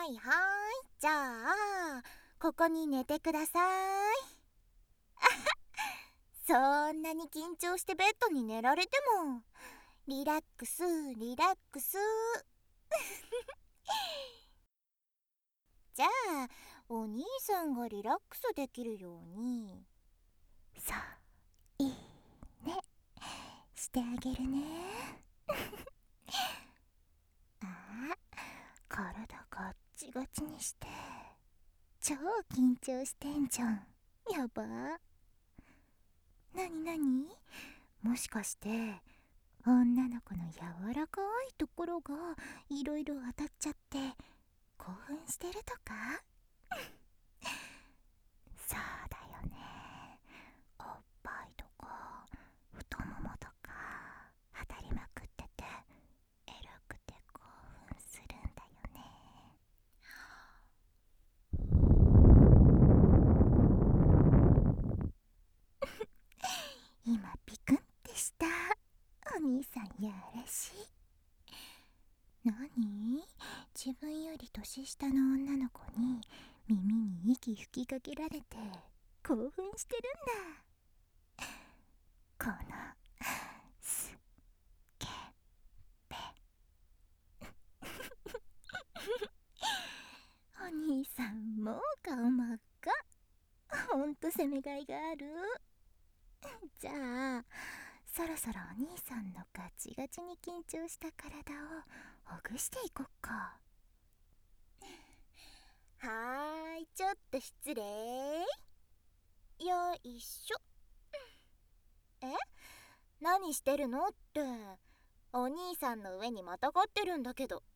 いはーい、じゃあここに寝てください。そんなに緊張してベッドに寝られても、リラックスリラックス。じゃあお兄さんがリラックスできるように、 そう、いいね、してあげるね。あ、体ガッチガチにして超緊張してんじゃん。やば。なになに、もしかして女の子の柔らかいところがいろいろ当たっちゃって興奮してるとか？そうだよね。おっぱいとか太ももとか当たりまくっててエロくて興奮するんだよね。今ピクンってした。お兄さんやらしい。何？自分より年下の女の子に耳に息吹きかけられて興奮してるんだ。このすけべ。お兄さんもう顔真っ赤。ほんと攻めがいがある。じゃあそろそろお兄さんのガチガチに緊張した体をほぐしていこっか。 はーい、ちょっと失礼。よいしょ。何してるのって、お兄さんの上にまたがってるんだけど。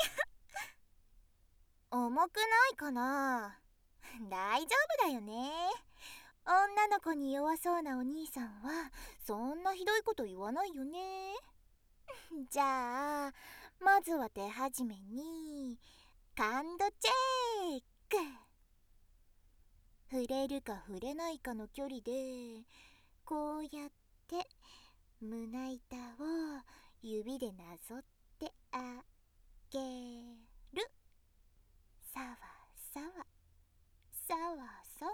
重くないかな？大丈夫だよね。女の子に弱そうなお兄さんはそんなひどいこと言わないよね。じゃあまずは手始めに感度チェック。触れるか触れないかの距離でこうやって胸板を指でなぞってあげる。さわさわさわさわ。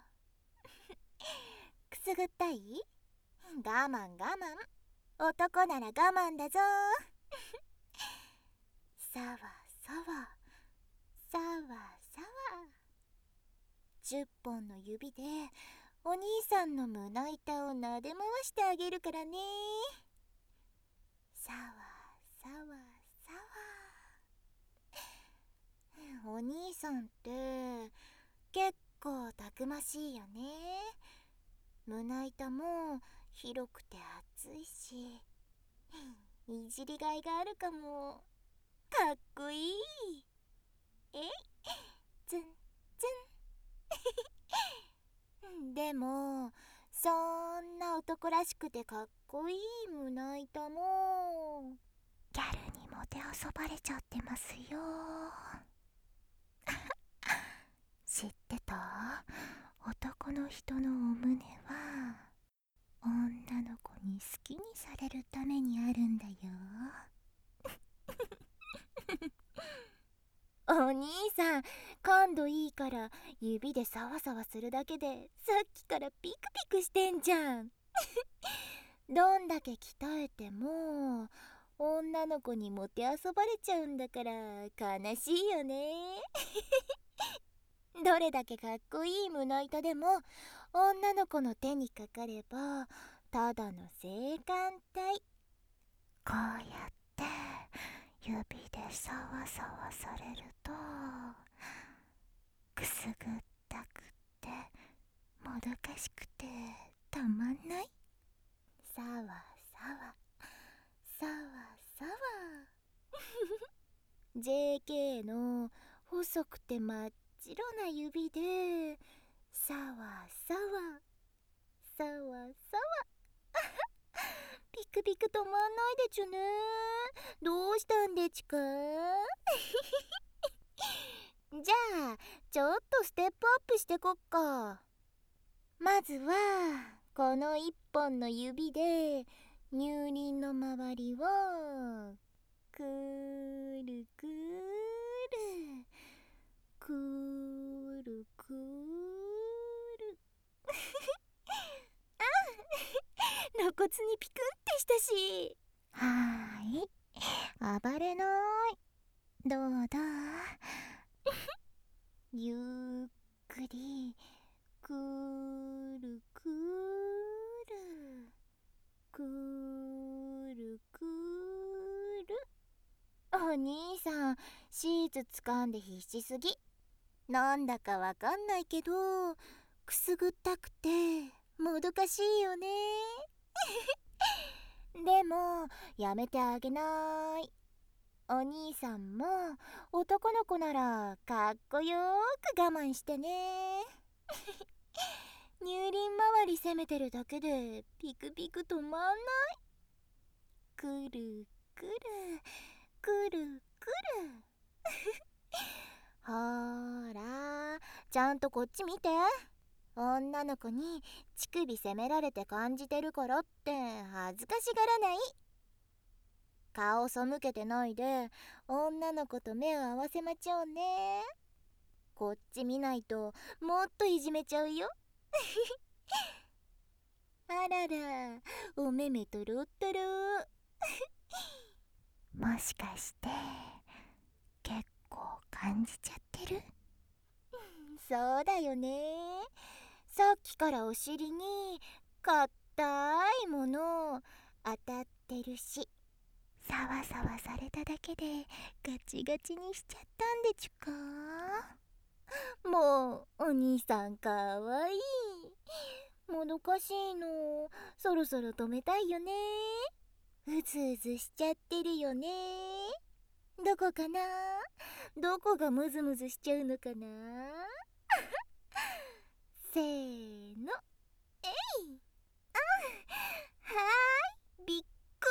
くすぐったい？我慢我慢、男なら我慢だぞ。さわさわさわさわ。10本の指でお兄さんの胸板をなで回してあげるからね。さわさわさわ。お兄さんって結構たくましいよね。胸板も広くて厚いし、いじりがいがあるかも。かっこいい。えい、ツンツン。でもそんな男らしくてかっこいい胸板もギャルにもてあそばれちゃってますよ。知ってた？男の人のお胸は女の子に好きにされるためにあるんだよ。 お兄さん、感度いいから指でサワサワするだけでさっきからピクピクしてんじゃん。どんだけ鍛えても女の子にもてあそばれちゃうんだから悲しいよね。どれだけかっこいい胸板でも女の子の手にかかればただの性感帯。 こうやって指でサワサワされるとくすぐったくってもどかしくてたまんない。 さわさわさわさわ。JK の細くて真っ白な指でさわさわさわさわ。ピクピク止まんないでちゅね。どうしたんでちか？じゃあちょっとステップアップしてこっか。まずはこの一本の指で乳輪の周りをくるくる骨にピクンってしたし。 はーい、暴れない。どうだゆっくりくるくるくるくる。お兄さん、シーツ掴んで必死すぎ。なんだかわかんないけどくすぐったくてもどかしいよね。でもやめてあげない。お兄さんも男の子ならかっこよく我慢してね。乳輪周り攻めてるだけでピクピク止まんない。くるくるくるくる。ほーら、ちゃんとこっち見て。女の子に乳首責められて感じてるからって恥ずかしがらない。顔背けてないで女の子と目を合わせまちょうね。こっち見ないともっといじめちゃうよ。あらら、お目目とろっとろ。 もしかして結構感じちゃってる？ そうだよね。さっきからお尻に硬いもの当たってるし。 サワサワされただけでガチガチにしちゃったんでちゅか？ もうお兄さんかわいい。もどかしいの。そろそろ止めたいよね。うずうずしちゃってるよね。どこかな？どこがムズムズしちゃうのかな？せーの、えい。あ、はーい、びっく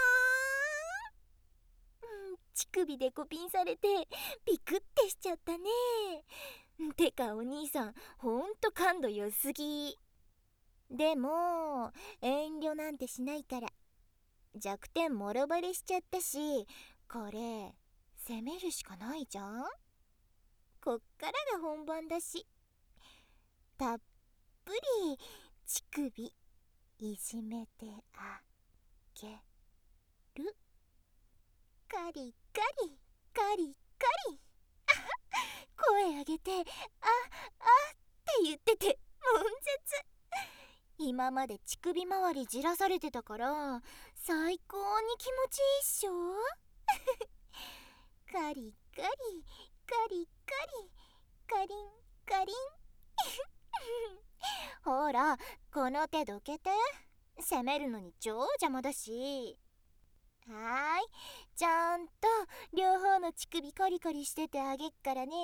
ーん。乳首でコピンされてビクってしちゃったね。てかお兄さん、ほんと感度良すぎ。でも遠慮なんてしないから。弱点もろバレしちゃったし、これ攻めるしかないじゃん。こっからが本番だし、たっぷり乳首いじめてあげる。カリカリカリカリ。声上げてああって言ってて悶絶。今まで乳首周りじらされてたから最高に気持ちいいっしょ。カリカリカリカリカリンカリン。ほら、この手どけて。攻めるのに超邪魔だし。はーい、ちゃんと両方の乳首コリコリしててあげっからね。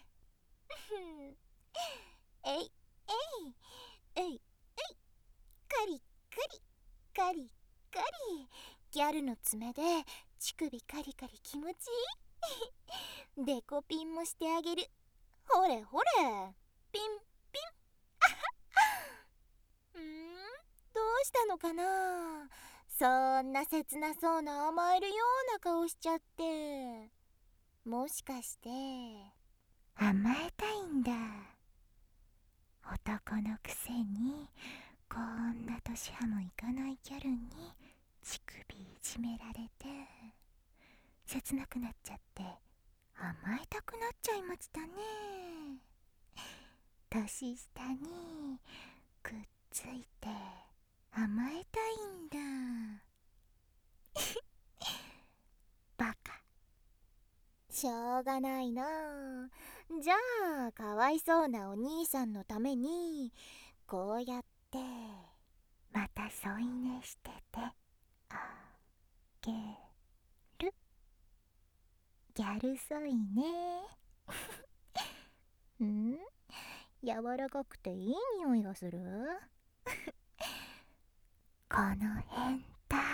えいえいえいえい、カリカリカリカリ。ギャルの爪で乳首カリカリ気持ちいい。デコピンもしてあげる。ほれほれ、ピンピン。どうしたのかな。そんな切なそうな甘えるような顔しちゃって。もしかして甘えたいんだ。男のくせにこんな年派もいかないギャルに乳首いじめられて切なくなっちゃって甘えたくなっちゃいましたね。年下にくっついて甘えたいんだ。バカ。 しょうがないな。じゃあかわいそうなお兄さんのためにこうやってまた添い寝しててあげる。ギャル添いね。柔らかくていい匂いがする。この変態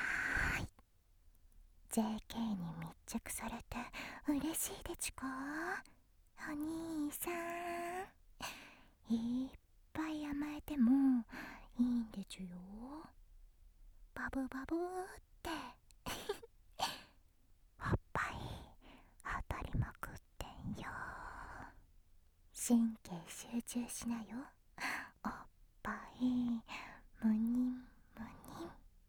JK に密着されて嬉しいでちゅか？お兄さんいっぱい甘えてもいいんでちゅよ。バブバブっておっぱい当たりまくってんよ。神経集中しなよ。おっぱいむにんむにん。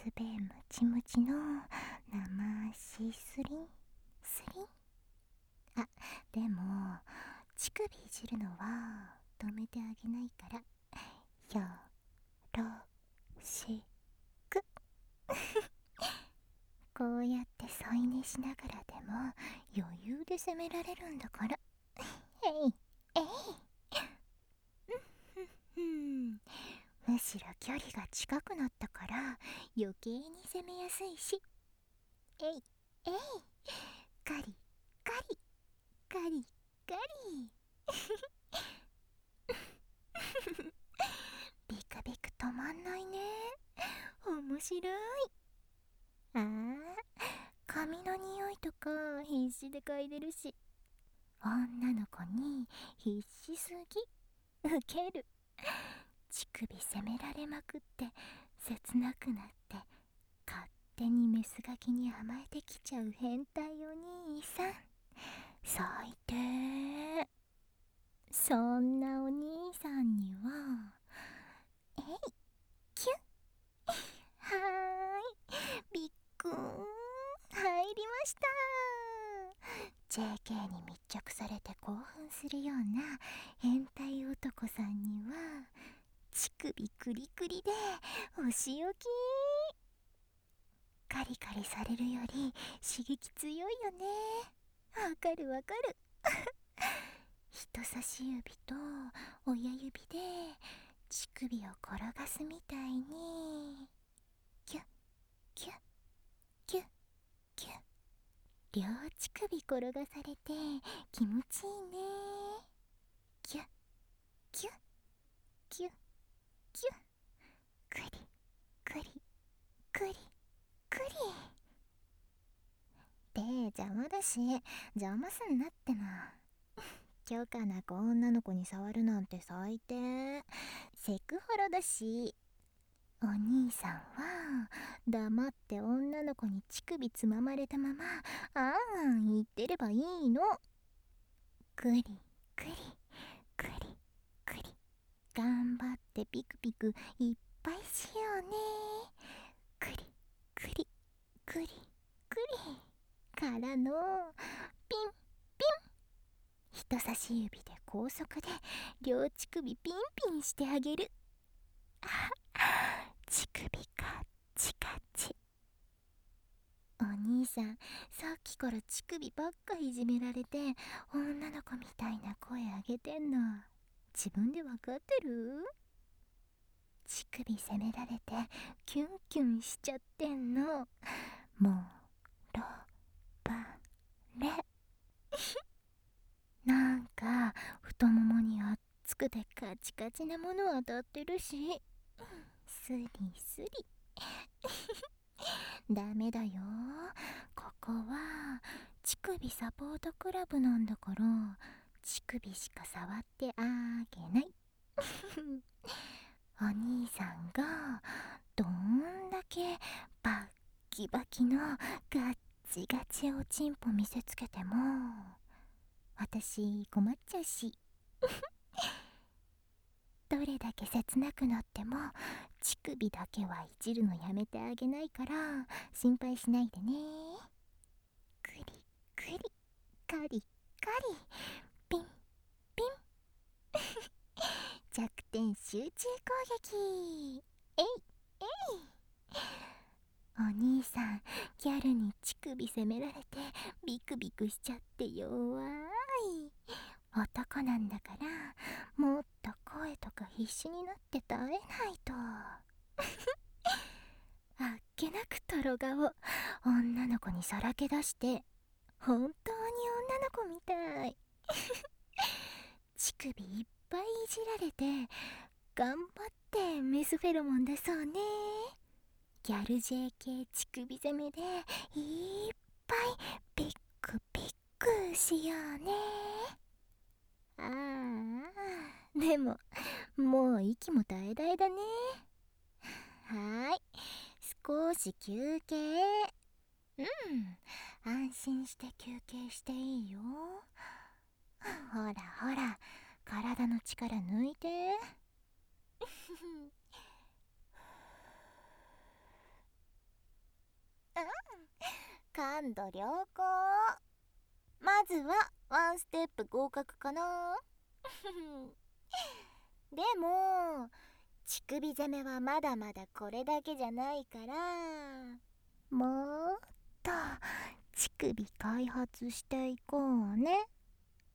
べムチムチの生しすりんすりん。あ、でも乳首いじるのは止めてあげないからよろしく。こうやって添い寝しながらでも余裕で攻められるんだから。えいえい。むしろ距離が近くなったから余計に攻めやすいし。えいえい。カリカリカリカリ。ビクビク止まんないね。面白い。ああ、髪の匂いとか必死で嗅いでるし、女の子に必死すぎ。ウケる。乳首責められまくって切なくなって勝手にメスガキに甘えてきちゃう変態お兄さん、最低。そんなお兄さんにはえいキュッ。はーい、びっくーん、入りました。 JK に密着されて興奮するような変態男さんには乳首クリクリでお仕置き。カリカリされるより刺激強いよね。わかるわかる。人差し指と親指で乳首を転がすみたいにキュッキュッキュッキュッ。両乳首転がされて気持ちいいね。キュッキュッキュッキュッ。クリクリクリクリ。で邪魔だし邪魔すんなってな。許可なく女の子に触るなんて最低。セクハラだし。お兄さんは黙って女の子に乳首つままれたままあん言ってればいいの。クリクリクリクリ。頑張ってピクピクいっぱいしようね。クリクリクリクリからのピンピン。人差し指で高速で両乳首ピンピンしてあげる。あ、乳首カッチカチ。お兄さんさっきから乳首ばっかいじめられて女の子みたいな声あげてんの自分でわかってる？乳首責められてキュンキュンしちゃってんの。もろばれ。なんか太ももに熱くてカチカチなもの当たってるし、スリスリ。ダメだよ、ここは乳首サポートクラブなんだから乳首しか触ってあげない。お兄さんがどんだけバッキバキのガッチガチおちんぽ見せつけても私困っちゃうし。どれだけ切なくなっても乳首だけはいじるのやめてあげないから心配しないでね。クリクリカリカリピンピン。弱点集中攻撃。えいえい。お兄さんギャルに乳首責められてビクビクしちゃって弱い。男なんだからもっと声とか必死になって耐えないと。あっけなくとろ顔女の子にさらけ出して本当に女の子みたい。乳首いっぱいいじられて頑張ってメスフェロモン出そうね。ギャル JK 乳首攻めでいっぱいピックピックしようね。ああ、でももう息も絶え絶えだね。はーい、少し休憩。安心して休憩していいよ。ほらほら体の力抜いて。 感度良好。まずはワンステップ合格かな。でも乳首攻めはまだまだこれだけじゃないから、 もっと乳首開発していこうね。